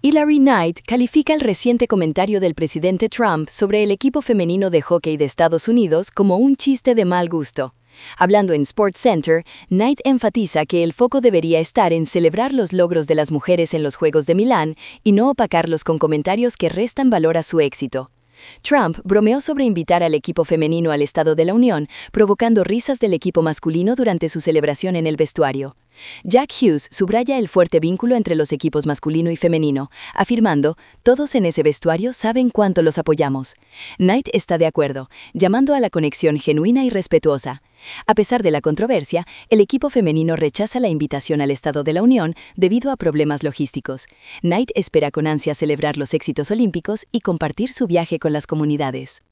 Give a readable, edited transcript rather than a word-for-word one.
Hilary Knight califica el reciente comentario del presidente Trump sobre el equipo femenino de hockey de Estados Unidos como un chiste de mal gusto. Hablando en SportsCenter, Knight enfatiza que el foco debería estar en celebrar los logros de las mujeres en los Juegos de Milán y no opacarlos con comentarios que restan valor a su éxito. Trump bromeó sobre invitar al equipo femenino al Estado de la Unión, provocando risas del equipo masculino durante su celebración en el vestuario. Jack Hughes subraya el fuerte vínculo entre los equipos masculino y femenino, afirmando: "Todos en ese vestuario saben cuánto los apoyamos". Knight está de acuerdo, llamando a la conexión genuina y respetuosa. A pesar de la controversia, el equipo femenino rechaza la invitación al Estado de la Unión debido a problemas logísticos. Knight espera con ansia celebrar los éxitos olímpicos y compartir su viaje con las comunidades.